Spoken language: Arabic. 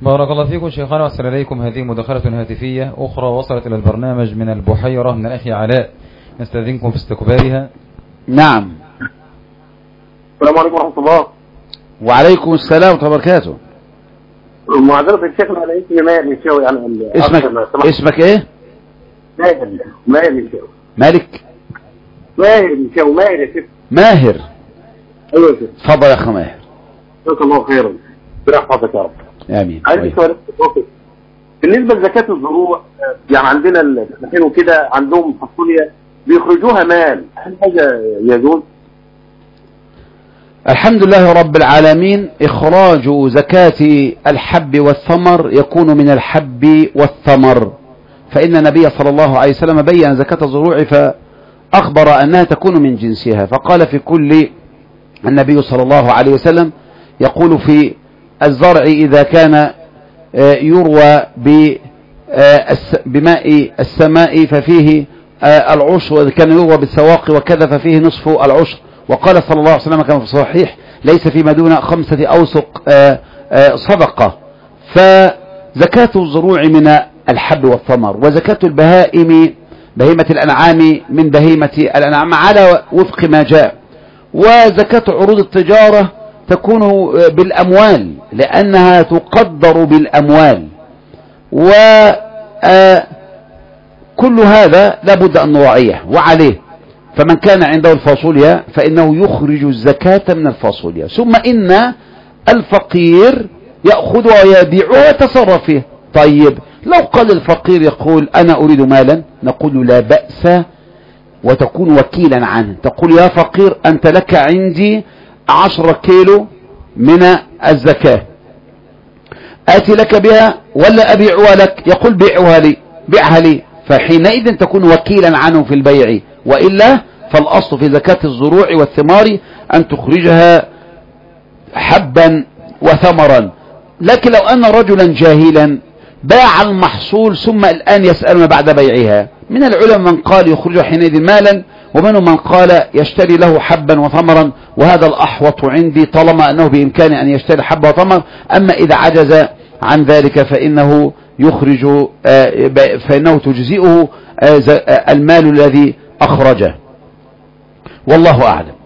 بارك الله فيكم شيخنا، وأسأل إليكم هذه مداخلة هاتفية أخرى وصلت إلى البرنامج من البحيرة من الأخ علاء، نستأذنكم في استقبالها. نعم. السلام عليكم ورحمة الله. وعليكم السلام ورحمة الله وبركاته. معذرة الشيخ، أنا اسمي ماهر الشاوي. يعني اسمك إيه؟ ماهر الشاوي. مالك؟ ماهر الشاوي. ماهر يا شيخ. ماهر. أيوة يا شيخ. اتفضل يا أخ ماهر. جزاك الله خيرا. برحمتك يا رب. آمين. عندي سؤال بالنسبة لزكاة الزروع، يعني عندنا الفلاحين وكده عندهم فاصوليا بيخرجوها مال، هل حاجة يجوز؟ الحمد لله رب العالمين. إخراج زكاة الحب والثمر يكون من الحب والثمر، فإن النبي صلى الله عليه وسلم بيّن زكاة الزروع فأخبر أنها تكون من جنسها، فقال في كل النبي صلى الله عليه وسلم يقول في الزرع إذا كان يروى بماء السماء ففيه العشر، وإذا كان يروى بالسواق وكذا ففيه نصف العشر. وقال صلى الله عليه وسلم كما في الصحيح ليس فيما دون 5 أوسق صدقة. فزكاة الزروع من الحب والثمر، وزكاة البهائم بهيمة الأنعام من بهيمة الأنعام على وفق ما جاء. وزكاة عروض التجارة تكون بالأموال لأنها تقدر بالأموال، وكل هذا لابد أن نراعيه. وعليه فمن كان عنده الفاصوليا فإنه يخرج الزكاة من الفاصوليا، ثم إن الفقير يأخذها ويبيعها ويتصرف فيه. طيب لو قال الفقير يقول أنا أريد مالا، نقول لا بأس، وتكون وكيلا عنه. تقول يا فقير أنت لك عندي 10 كيلو من الزكاة، آتي لك بها ولا أبيعها لك؟ يقول بيعها لي، فحينئذ تكون وكيلا عنه في البيع. وإلا فالأصل في زكاة الزروع والثمار أن تخرجها حبا وثمرا. لكن لو أن رجلا جاهلا باع المحصول ثم الآن يسألنا بعد بيعها، من العلماء من قال يخرج حينئذ مالا، ومنهم من قال يشتري له حبا وثمرا، وهذا الأحوط عندي طالما أنه بإمكانه أن يشتري حبا وثمر. أما إذا عجز عن ذلك فإنه يخرج فإنه تجزئه المال الذي أخرجه، والله أعلم.